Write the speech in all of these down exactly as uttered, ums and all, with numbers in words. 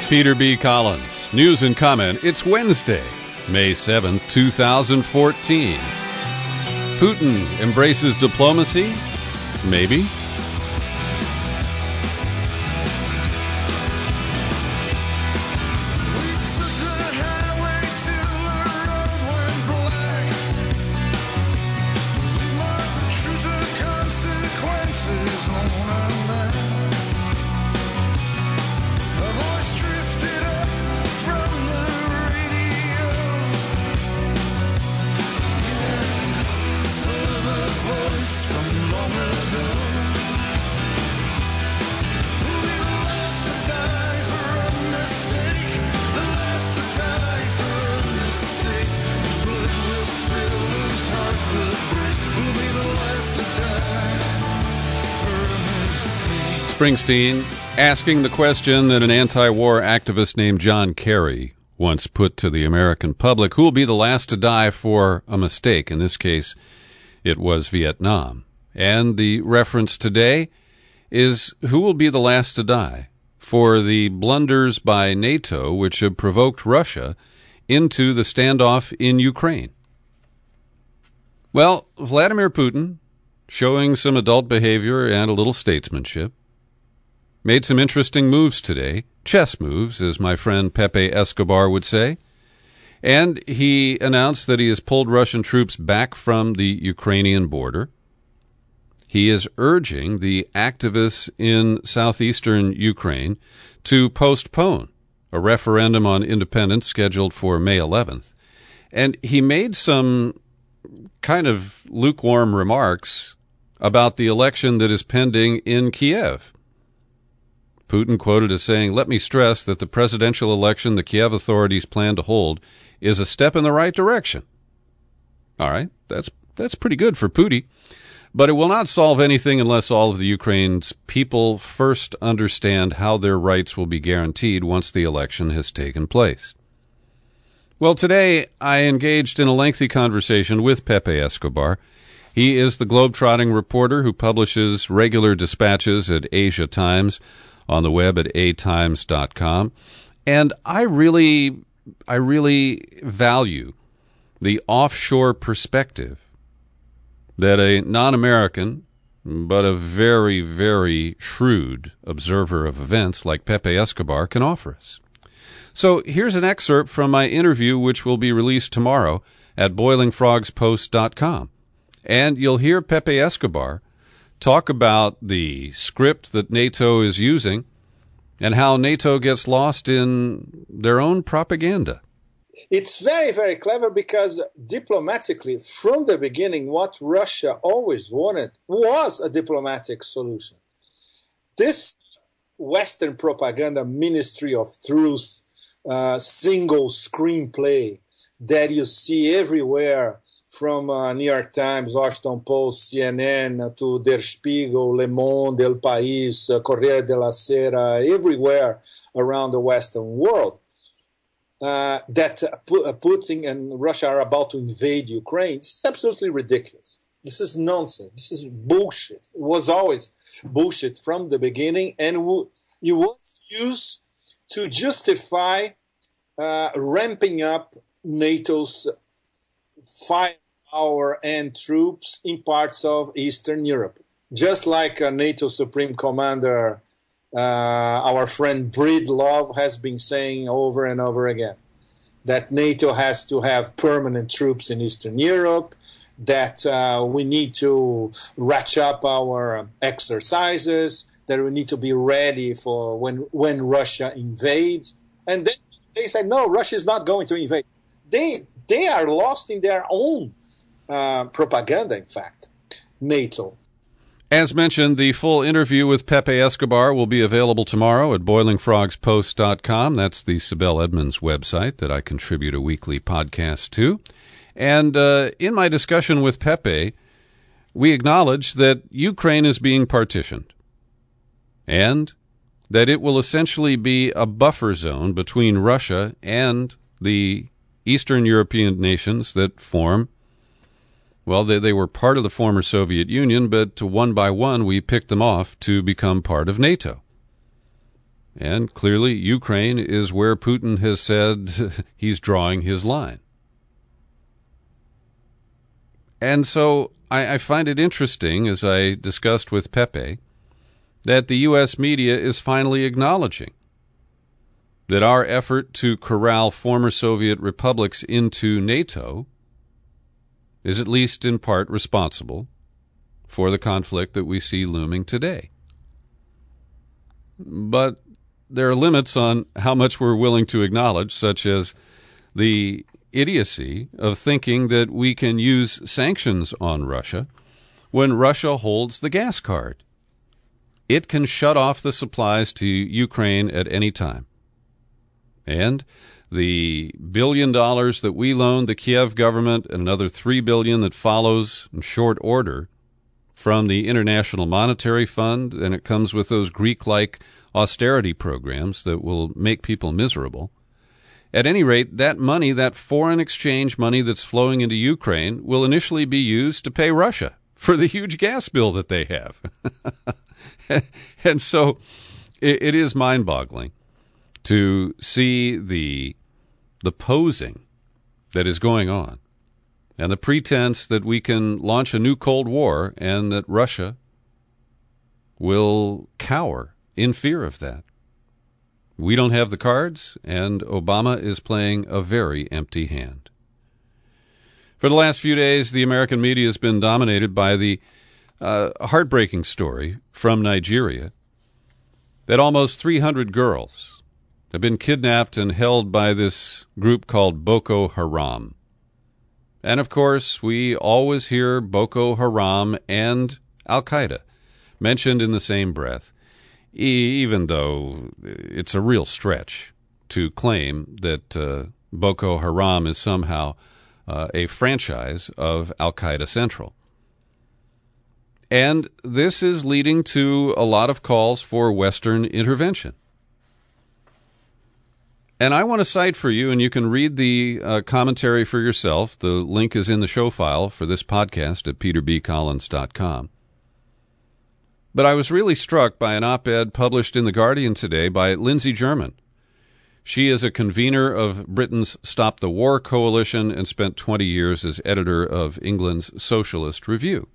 Peter B. Collins. News and comment. It's Wednesday, May seventh, two thousand fourteen. Putin embraces diplomacy? Maybe. Springsteen asking the question that an anti-war activist named John Kerry once put to the American public: who will be the last to die for a mistake? In this case, it was Vietnam. And the reference today is who will be the last to die for the blunders by NATO which have provoked Russia into the standoff in Ukraine. Well, Vladimir Putin, showing some adult behavior and a little statesmanship, made some interesting moves today, chess moves, as my friend Pepe Escobar would say, and he announced that he has pulled Russian troops back from the Ukrainian border. He is urging the activists in southeastern Ukraine to postpone a referendum on independence scheduled for May eleventh. And he made some kind of lukewarm remarks about the election that is pending in Kiev. Putin quoted as saying, "Let me stress that the presidential election the Kiev authorities plan to hold is a step in the right direction." All right, that's that's pretty good for Putin. But it will not solve anything unless all of the Ukraine's people first understand how their rights will be guaranteed once the election has taken place. Well, today I engaged in a lengthy conversation with Pepe Escobar. He is the globe-trotting reporter who publishes regular dispatches at Asia Times on the web at a times dot com. And I really, I really value the offshore perspective that a non-American, but a very, very shrewd observer of events like Pepe Escobar can offer us. So here's an excerpt from my interview, which will be released tomorrow at boiling frogs post dot com. And you'll hear Pepe Escobar talk about the script that NATO is using and how NATO gets lost in their own propaganda. It's very, very clever because diplomatically, from the beginning, what Russia always wanted was a diplomatic solution. This Western propaganda ministry of truth, uh, single screenplay that you see everywhere, from uh, New York Times, Washington Post, C N N, to Der Spiegel, Le Monde, El País, uh, Corriere della Sera, everywhere around the Western world, uh, that uh, Putin and Russia are about to invade Ukraine. This is absolutely ridiculous. This is nonsense. This is bullshit. It was always bullshit from the beginning, and w- it was used to justify uh, ramping up NATO's firepower and troops in parts of Eastern Europe. Just like uh, NATO Supreme Commander, uh, our friend Breedlove, has been saying over and over again, that NATO has to have permanent troops in Eastern Europe, that uh, we need to ratchet up our exercises, that we need to be ready for when, when Russia invades. And then they said, no, Russia is not going to invade. They They are lost in their own uh, propaganda, in fact, NATO. As mentioned, the full interview with Pepe Escobar will be available tomorrow at boiling frogs post dot com. That's the Sibel Edmonds website that I contribute a weekly podcast to. And uh, in my discussion with Pepe, we acknowledge that Ukraine is being partitioned and that it will essentially be a buffer zone between Russia and the Eastern European nations that form, well, they, they were part of the former Soviet Union, but one by one we picked them off to become part of NATO. And clearly, Ukraine is where Putin has said he's drawing his line. And so I, I find it interesting, as I discussed with Pepe, that the U S media is finally acknowledging that our effort to corral former Soviet republics into NATO is at least in part responsible for the conflict that we see looming today. But there are limits on how much we're willing to acknowledge, such as the idiocy of thinking that we can use sanctions on Russia when Russia holds the gas card. It can shut off the supplies to Ukraine at any time. And the billion dollars that we loaned the Kiev government and another three billion dollars that follows in short order from the International Monetary Fund, and it comes with those Greek-like austerity programs that will make people miserable. At any rate, that money, that foreign exchange money that's flowing into Ukraine, will initially be used to pay Russia for the huge gas bill that they have. And so it, it is mind-boggling to see the the posing that is going on and the pretense that we can launch a new Cold War and that Russia will cower in fear of that. We don't have the cards, and Obama is playing a very empty hand. For the last few days, the American media has been dominated by the uh, heartbreaking story from Nigeria that almost three hundred girls have been kidnapped and held by this group called Boko Haram. And, of course, we always hear Boko Haram and Al-Qaeda mentioned in the same breath, even though it's a real stretch to claim that uh, Boko Haram is somehow uh, a franchise of Al-Qaeda Central. And this is leading to a lot of calls for Western intervention. And I want to cite for you, and you can read the uh, commentary for yourself. The link is in the show file for this podcast at peter b collins dot com. But I was really struck by an op-ed published in The Guardian today by Lindsay German. She is a convener of Britain's Stop the War Coalition and spent twenty years as editor of England's Socialist Review.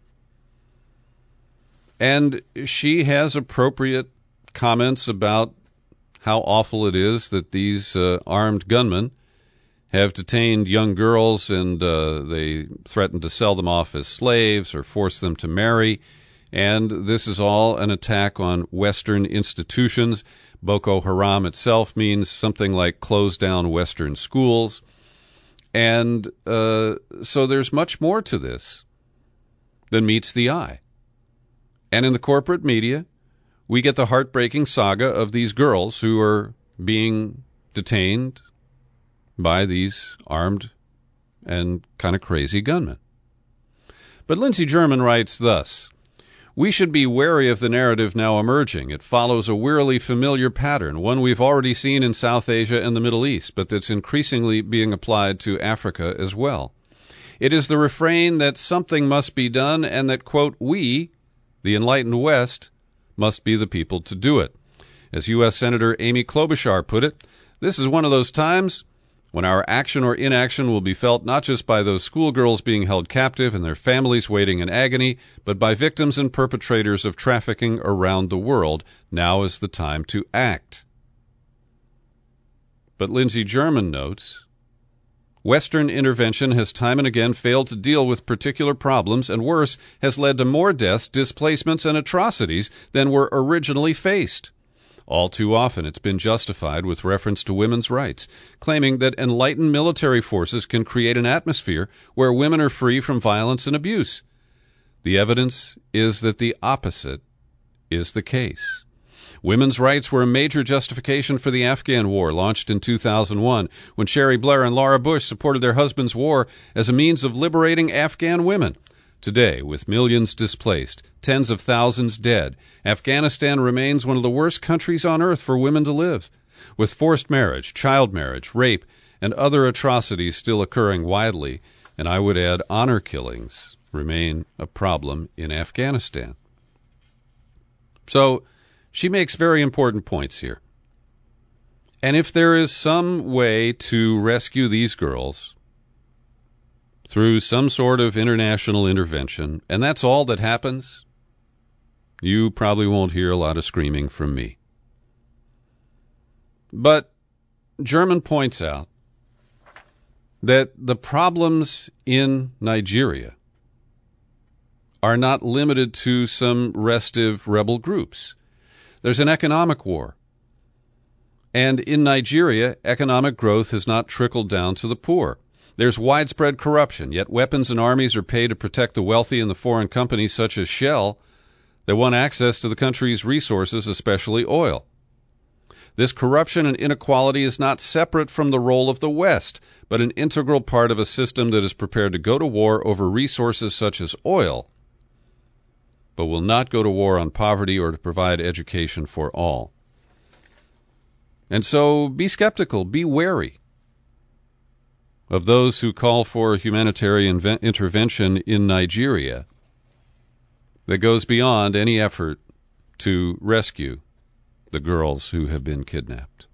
And she has appropriate comments about how awful it is that these uh, armed gunmen have detained young girls and uh, they threaten to sell them off as slaves or force them to marry. And this is all an attack on Western institutions. Boko Haram itself means something like close down Western schools. And uh, so there's much more to this than meets the eye. And in the corporate media, we get the heartbreaking saga of these girls who are being detained by these armed and kind of crazy gunmen. But Lindsay German writes thus: "We should be wary of the narrative now emerging. It follows a wearily familiar pattern, one we've already seen in South Asia and the Middle East, but that's increasingly being applied to Africa as well. It is the refrain that something must be done and that, quote, we, the enlightened West, must be the people to do it. As U S Senator Amy Klobuchar put it, this is one of those times when our action or inaction will be felt not just by those schoolgirls being held captive and their families waiting in agony, but by victims and perpetrators of trafficking around the world. Now is the time to act." But Lindsay German notes, Western intervention has time and again failed to deal with particular problems, and worse, has led to more deaths, displacements, and atrocities than were originally faced. All too often it's been justified with reference to women's rights, claiming that enlightened military forces can create an atmosphere where women are free from violence and abuse. The evidence is that the opposite is the case. Women's rights were a major justification for the Afghan war, launched in two thousand one, when Sherry Blair and Laura Bush supported their husbands' war as a means of liberating Afghan women. Today, with millions displaced, tens of thousands dead, Afghanistan remains one of the worst countries on earth for women to live, with forced marriage, child marriage, rape, and other atrocities still occurring widely, and I would add honor killings remain a problem in Afghanistan. So, she makes very important points here. And if there is some way to rescue these girls through some sort of international intervention, and that's all that happens, you probably won't hear a lot of screaming from me. But German points out that the problems in Nigeria are not limited to some restive rebel groups. There's an economic war. And in Nigeria, economic growth has not trickled down to the poor. There's widespread corruption, yet weapons and armies are paid to protect the wealthy and the foreign companies such as Shell that want access to the country's resources, especially oil. This corruption and inequality is not separate from the role of the West, but an integral part of a system that is prepared to go to war over resources such as oil, but will not go to war on poverty or to provide education for all. And so be skeptical, be wary of those who call for humanitarian intervention in Nigeria that goes beyond any effort to rescue the girls who have been kidnapped.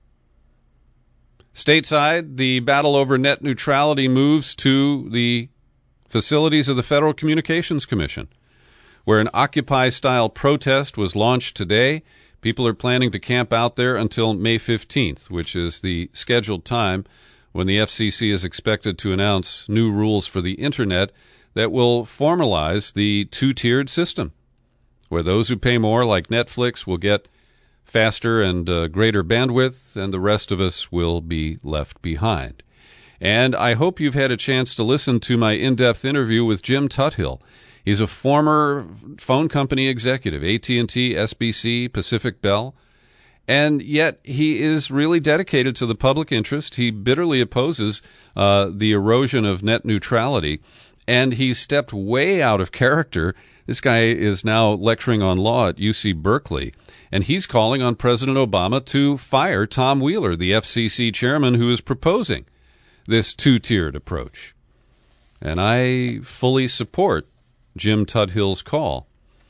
Stateside, the battle over net neutrality moves to the facilities of the Federal Communications Commission, where an Occupy-style protest was launched today. People are planning to camp out there until May fifteenth, which is the scheduled time when the F C C is expected to announce new rules for the Internet that will formalize the two-tiered system, where those who pay more, like Netflix, will get faster and uh, greater bandwidth, and the rest of us will be left behind. And I hope you've had a chance to listen to my in-depth interview with Jim Tuthill. He's a former phone company executive, A T and T, S B C, Pacific Bell, and yet he is really dedicated to the public interest. He bitterly opposes uh, the erosion of net neutrality, and he stepped way out of character. This guy is now lecturing on law at U C Berkeley, and he's calling on President Obama to fire Tom Wheeler, the F C C chairman who is proposing this two-tiered approach. And I fully support Jim Tuthill's call.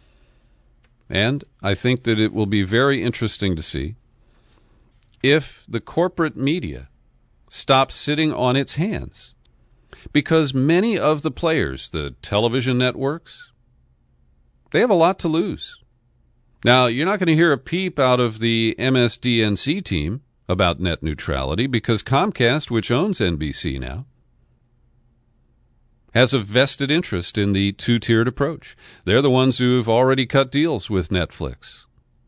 And I think that it will be very interesting to see if the corporate media stops sitting on its hands, because many of the players, the television networks, they have a lot to lose. Now, you're not going to hear a peep out of the M S D N C team about net neutrality, because Comcast, which owns N B C now, has a vested interest in the two-tiered approach. They're the ones who have already cut deals with Netflix.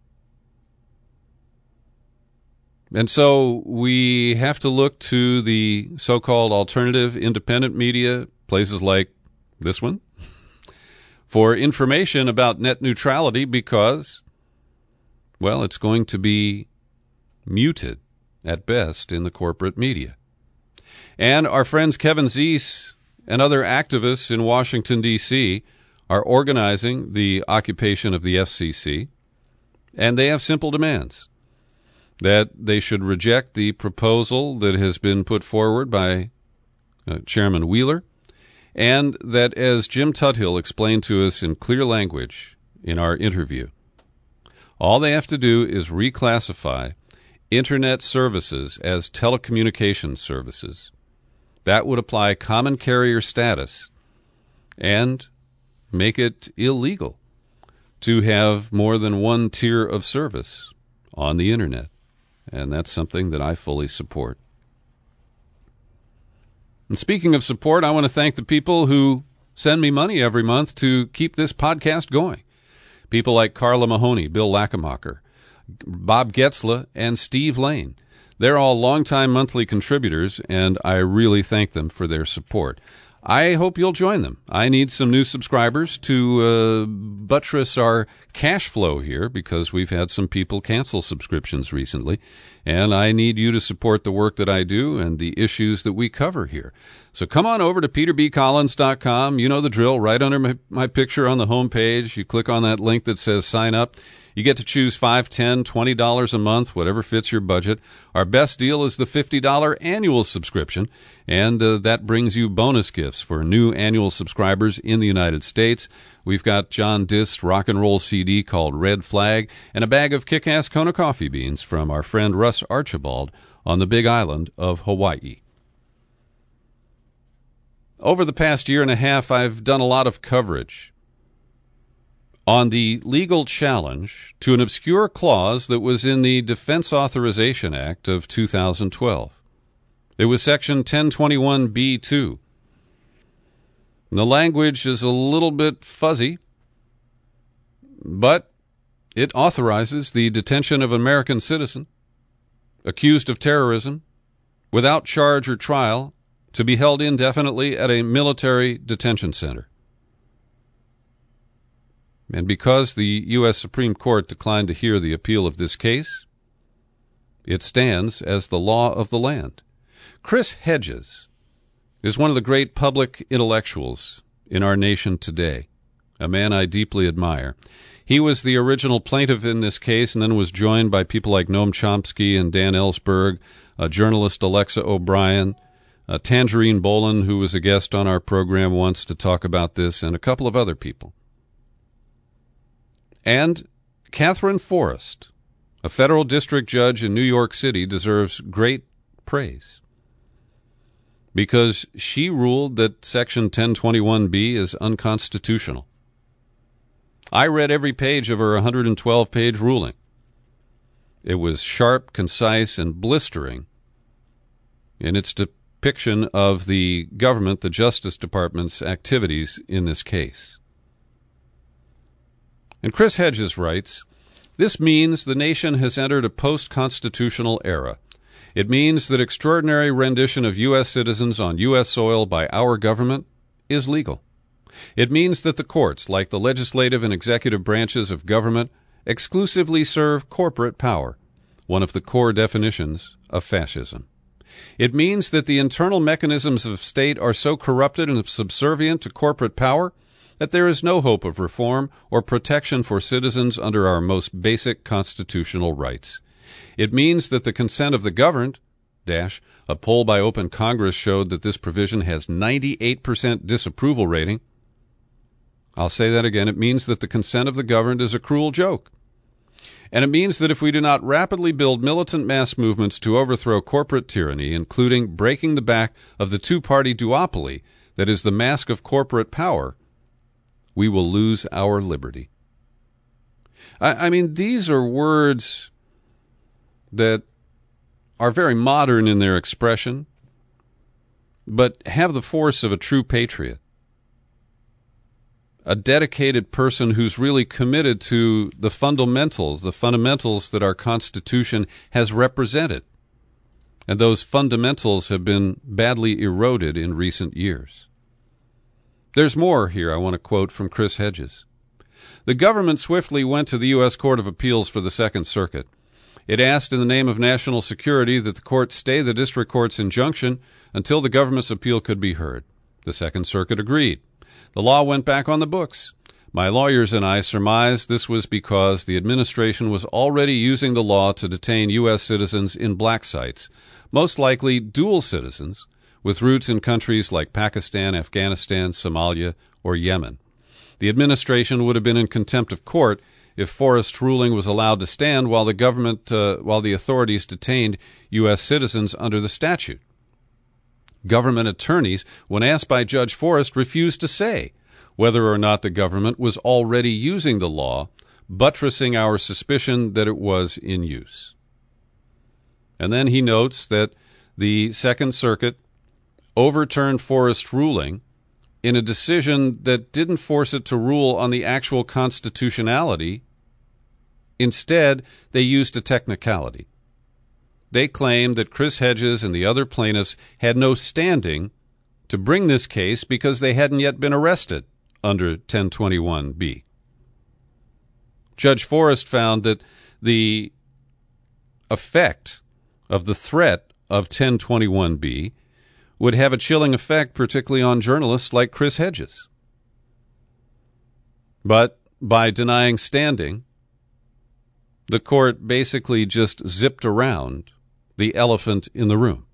And so we have to look to the so-called alternative independent media, places like this one, for information about net neutrality, because, well, it's going to be muted at best in the corporate media. And our friends Kevin Zeese and other activists in Washington, D C are organizing the occupation of the F C C, and they have simple demands: that they should reject the proposal that has been put forward by uh, Chairman Wheeler, and that, as Jim Tuthill explained to us in clear language in our interview, all they have to do is reclassify Internet services as telecommunications services. That would apply common carrier status and make it illegal to have more than one tier of service on the Internet. And that's something that I fully support. And speaking of support, I want to thank the people who send me money every month to keep this podcast going. People like Carla Mahoney, Bill Lackenmacher, Bob Getzla, and Steve Lane. They're all longtime monthly contributors, and I really thank them for their support. I hope you'll join them. I need some new subscribers to uh, buttress our cash flow here, because we've had some people cancel subscriptions recently, and I need you to support the work that I do and the issues that we cover here. So come on over to peter b collins dot com. You know the drill. Right under my, my picture on the home page, you click on that link that says sign up. You get to choose five dollars, ten dollars, twenty dollars a month, whatever fits your budget. Our best deal is the fifty dollars annual subscription, and uh, that brings you bonus gifts for new annual subscribers in the United States. We've got John Dist's rock and roll C D called Red Flag, and a bag of kick-ass Kona coffee beans from our friend Russ Archibald, on the big island of Hawaii. Over the past year and a half, I've done a lot of coverage on the legal challenge to an obscure clause that was in the Defense Authorization Act of two thousand twelve. It was Section ten twenty-one B two. The language is a little bit fuzzy, but it authorizes the detention of an American citizen accused of terrorism without charge or trial to be held indefinitely at a military detention center. And because the U S Supreme Court declined to hear the appeal of this case, it stands as the law of the land. Chris Hedges is one of the great public intellectuals in our nation today, a man I deeply admire. He was the original plaintiff in this case and then was joined by people like Noam Chomsky and Dan Ellsberg, a journalist Alexa O'Brien, uh, Tangerine Boland, who was a guest on our program once to talk about this, and a couple of other people. And Catherine Forrest, a federal district judge in New York City, deserves great praise because she ruled that Section ten twenty-one B is unconstitutional. I read every page of her one hundred twelve page ruling. It was sharp, concise, and blistering in its depiction of the government, the Justice Department's activities in this case. And Chris Hedges writes, "This means the nation has entered a post-constitutional era. It means that extraordinary rendition of U S citizens on U S soil by our government is legal. It means that the courts, like the legislative and executive branches of government, exclusively serve corporate power, one of the core definitions of fascism. It means that the internal mechanisms of state are so corrupted and subservient to corporate power that there is no hope of reform or protection for citizens under our most basic constitutional rights. It means that the consent of the governed, dash, a poll by Open Congress showed that this provision has ninety-eight percent disapproval rating. I'll say that again. It means that the consent of the governed is a cruel joke. And it means that if we do not rapidly build militant mass movements to overthrow corporate tyranny, including breaking the back of the two-party duopoly that is the mask of corporate power, we will lose our liberty." I, I mean, these are words that are very modern in their expression, but have the force of a true patriot, a dedicated person who's really committed to the fundamentals, the fundamentals that our Constitution has represented. And those fundamentals have been badly eroded in recent years. There's more here I want to quote from Chris Hedges. "The government swiftly went to the U S Court of Appeals for the Second Circuit. It asked in the name of national security that the court stay the district court's injunction until the government's appeal could be heard. The Second Circuit agreed. The law went back on the books. My lawyers and I surmised this was because the administration was already using the law to detain U S citizens in black sites, most likely dual citizens, with roots in countries like Pakistan, Afghanistan, Somalia, or Yemen. The administration would have been in contempt of court if Forrest's ruling was allowed to stand while the government, uh, while the authorities detained U S citizens under the statute. Government attorneys, when asked by Judge Forrest, refused to say whether or not the government was already using the law, buttressing our suspicion that it was in use." And then he notes that the Second Circuit overturned Forrest's ruling in a decision that didn't force it to rule on the actual constitutionality. Instead, they used a technicality. They claimed that Chris Hedges and the other plaintiffs had no standing to bring this case because they hadn't yet been arrested under ten twenty-one B. Judge Forrest found that the effect of the threat of ten twenty-one B would have a chilling effect, particularly on journalists like Chris Hedges. But by denying standing, the court basically just zipped around the elephant in the room.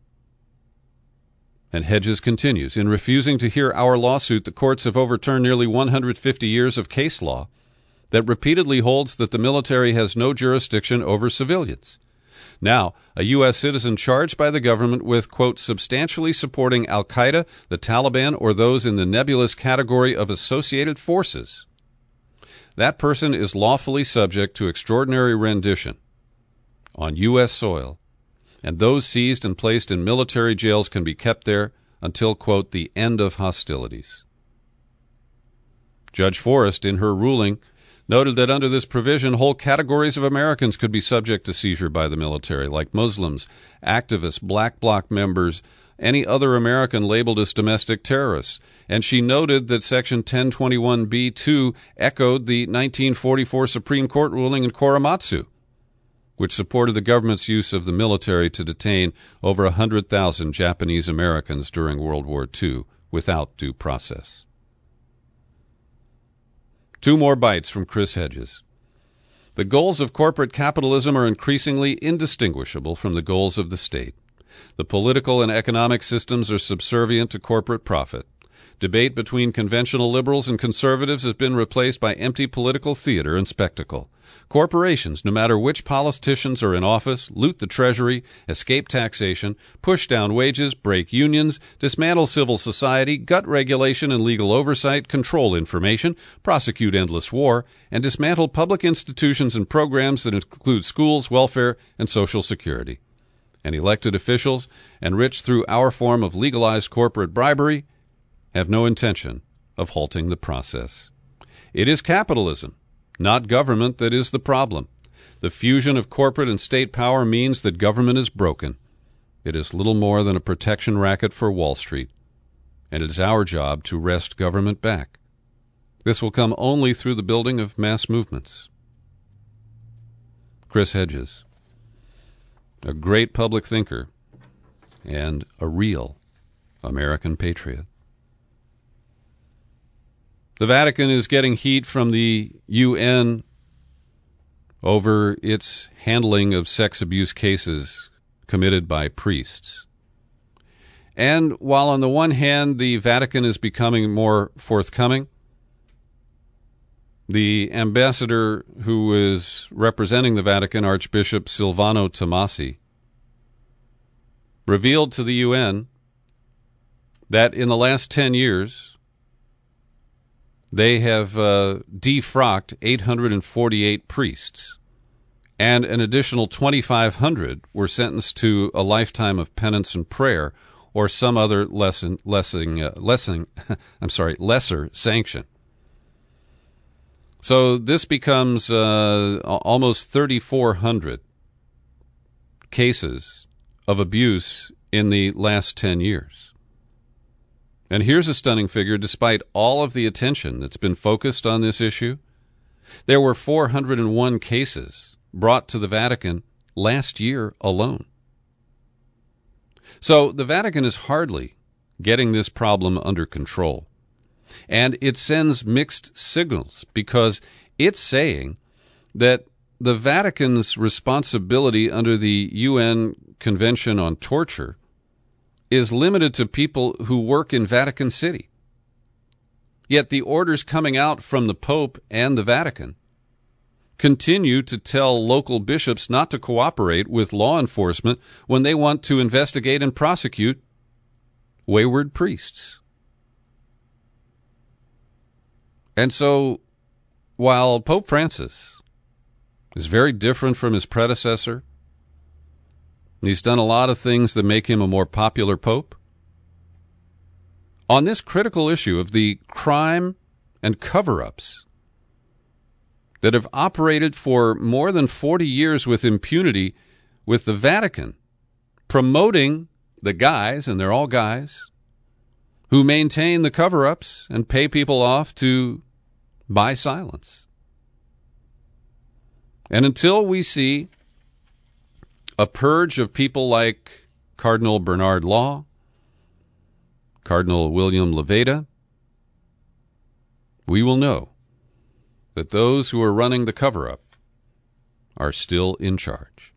And Hedges continues, "In refusing to hear our lawsuit, the courts have overturned nearly one hundred fifty years of case law that repeatedly holds that the military has no jurisdiction over civilians. Now, a U S citizen charged by the government with, quote, substantially supporting al-Qaeda, the Taliban, or those in the nebulous category of associated forces. That person is lawfully subject to extraordinary rendition on U S soil, and those seized and placed in military jails can be kept there until, quote, the end of hostilities. Judge Forrest, in her ruling, noted that under this provision, whole categories of Americans could be subject to seizure by the military, like Muslims, activists, Black Bloc members, any other American labeled as domestic terrorists. And she noted that Section ten twenty-one B two echoed the nineteen forty-four Supreme Court ruling in Korematsu, which supported the government's use of the military to detain over one hundred thousand Japanese Americans during World War Two without due process. Two more bites from Chris Hedges. The goals of corporate capitalism are increasingly indistinguishable from the goals of the state. The political and economic systems are subservient to corporate profit. Debate between conventional liberals and conservatives has been replaced by empty political theater and spectacle. Corporations, no matter which politicians are in office, loot the treasury, escape taxation, push down wages, break unions, dismantle civil society, gut regulation and legal oversight, control information, prosecute endless war, and dismantle public institutions and programs that include schools, welfare, and social security. And elected officials, enriched through our form of legalized corporate bribery, have no intention of halting the process. It is capitalism, not government, that is the problem. The fusion of corporate and state power means that government is broken. It is little more than a protection racket for Wall Street, and it is our job to wrest government back. This will come only through the building of mass movements. Chris Hedges, a great public thinker and a real American patriot. The Vatican is getting heat from the U N over its handling of sex abuse cases committed by priests. And while on the one hand the Vatican is becoming more forthcoming, the ambassador who is representing the Vatican, Archbishop Silvano Tomasi, revealed to the U N that in the last ten years, they have uh, defrocked eight hundred forty-eight priests, and an additional twenty-five hundred were sentenced to a lifetime of penance and prayer or some other lesson, lessing, uh, lessing, I'm sorry, lesser sanction. So this becomes uh, almost thirty-four hundred cases of abuse in the last ten years. And here's a stunning figure. Despite all of the attention that's been focused on this issue, there were four hundred one cases brought to the Vatican last year alone. So the Vatican is hardly getting this problem under control. And it sends mixed signals because it's saying that the Vatican's responsibility under the U N Convention on Torture is limited to people who work in Vatican City. Yet the orders coming out from the Pope and the Vatican continue to tell local bishops not to cooperate with law enforcement when they want to investigate and prosecute wayward priests. And so, while Pope Francis is very different from his predecessor, he's done a lot of things that make him a more popular pope, on this critical issue of the crime and cover-ups that have operated for more than forty years with impunity, with the Vatican promoting the guys, and they're all guys, who maintain the cover-ups and pay people off to buy silence. And until we see a purge of people like Cardinal Bernard Law, Cardinal William Levada, we will know that those who are running the cover-up are still in charge.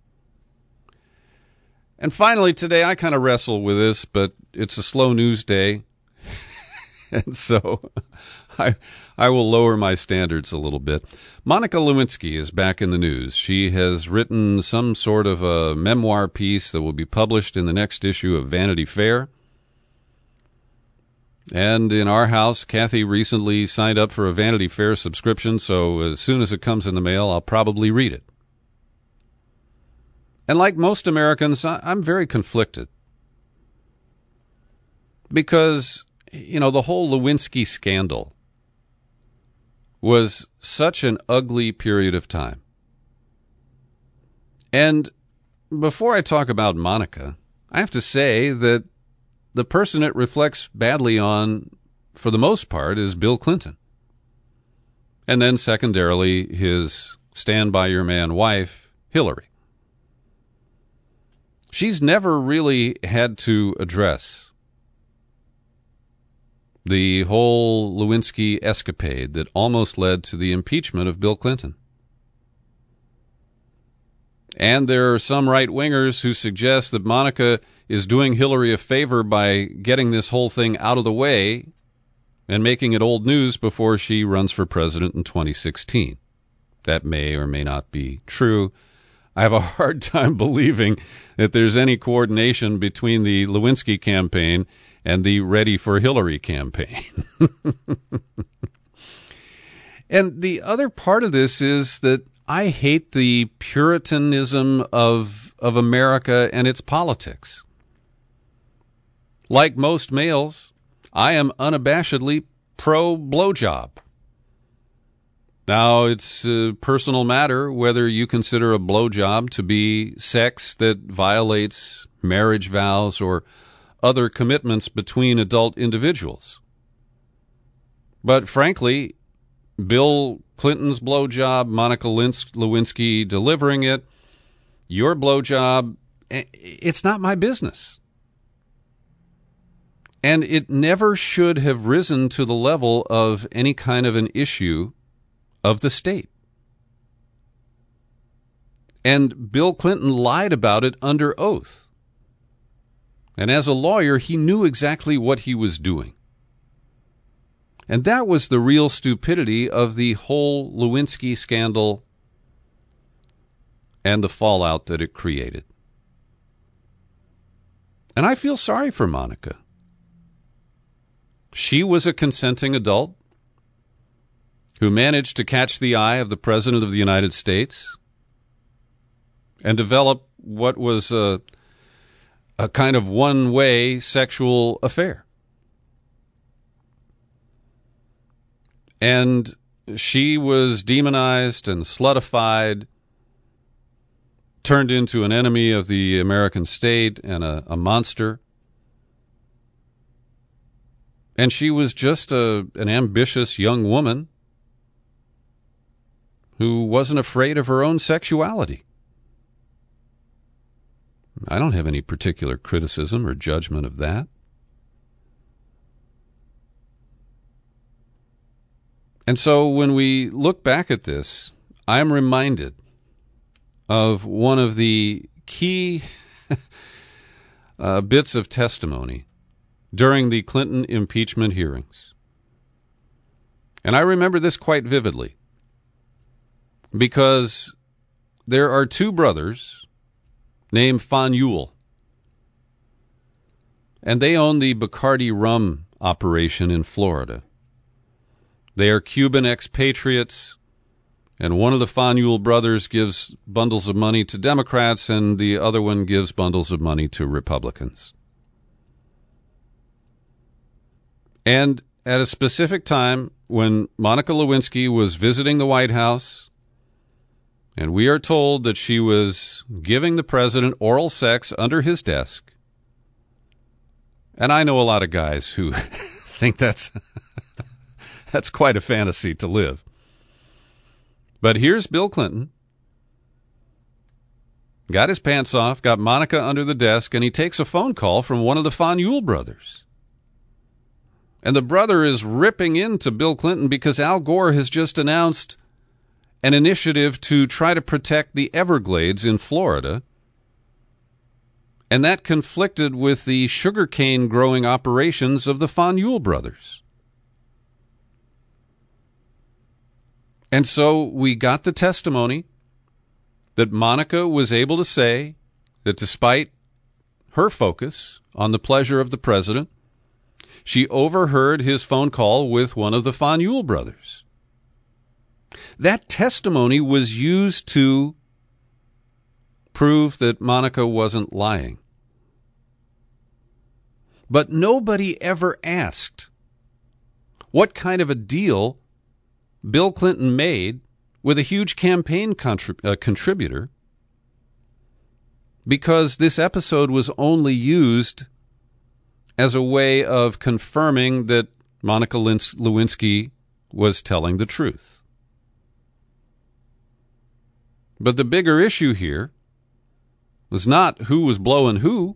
And finally, today, I kind of wrestle with this, but it's a slow news day. And so I I will lower my standards a little bit. Monica Lewinsky is back in the news. She has written some sort of a memoir piece that will be published in the next issue of Vanity Fair. And in our house, Kathy recently signed up for a Vanity Fair subscription, so as soon as it comes in the mail, I'll probably read it. And like most Americans, I'm very conflicted. Because, you know, the whole Lewinsky scandal was such an ugly period of time. And before I talk about Monica, I have to say that the person it reflects badly on, for the most part, is Bill Clinton. And then secondarily, his stand-by-your-man wife, Hillary. She's never really had to address the whole Lewinsky escapade that almost led to the impeachment of Bill Clinton. And there are some right-wingers who suggest that Monica is doing Hillary a favor by getting this whole thing out of the way and making it old news before she runs for president in twenty sixteen. That may or may not be true. I have a hard time believing that there's any coordination between the Lewinsky campaign and the Ready for Hillary campaign. And the other part of this is that I hate the puritanism of of America and its politics. Like most males, I am unabashedly pro-blowjob. Now, it's a personal matter whether you consider a blowjob to be sex that violates marriage vows or other commitments between adult individuals. But frankly, Bill Clinton's blowjob, Monica Lewinsky delivering it, your blowjob, it's not my business. And it never should have risen to the level of any kind of an issue of the state. And Bill Clinton lied about it under oath. And as a lawyer, he knew exactly what he was doing. And that was the real stupidity of the whole Lewinsky scandal and the fallout that it created. And I feel sorry for Monica. She was a consenting adult who managed to catch the eye of the President of the United States and develop what was a a kind of one-way sexual affair. And she was demonized and slutified, turned into an enemy of the American state and a, a monster. And she was just a, an ambitious young woman who wasn't afraid of her own sexuality. I don't have any particular criticism or judgment of that. And so when we look back at this, I'm reminded of one of the key uh, bits of testimony during the Clinton impeachment hearings. And I remember this quite vividly because there are two brothers named Faneuil, and they own the Bacardi rum operation in Florida. They are Cuban expatriates, and one of the Faneuil brothers gives bundles of money to Democrats, and the other one gives bundles of money to Republicans. And at a specific time, when Monica Lewinsky was visiting the White House, and we are told that she was giving the president oral sex under his desk. And I know a lot of guys who think that's that's quite a fantasy to live. But here's Bill Clinton, got his pants off, got Monica under the desk, and he takes a phone call from one of the Faneuil brothers. And the brother is ripping into Bill Clinton because Al Gore has just announced an initiative to try to protect the Everglades in Florida, and that conflicted with the sugarcane growing operations of the Faneuil brothers. And so we got the testimony that Monica was able to say that despite her focus on the pleasure of the president, she overheard his phone call with one of the Fonule brothers. That testimony was used to prove that Monica wasn't lying. But nobody ever asked what kind of a deal Bill Clinton made with a huge campaign contrib- uh, contributor, because this episode was only used as a way of confirming that Monica Lewinsky was telling the truth. But the bigger issue here was not who was blowing who,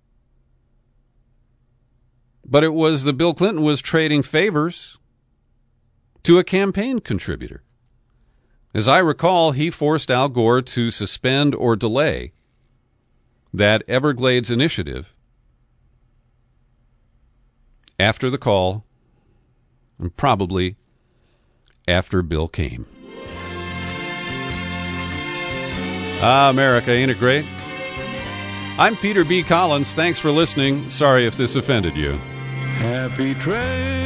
but it was that Bill Clinton was trading favors to a campaign contributor. As I recall, he forced Al Gore to suspend or delay that Everglades initiative after the call, and probably after Bill came. Ah, America, ain't it great? I'm Peter B. Collins. Thanks for listening. Sorry if this offended you. Happy trail.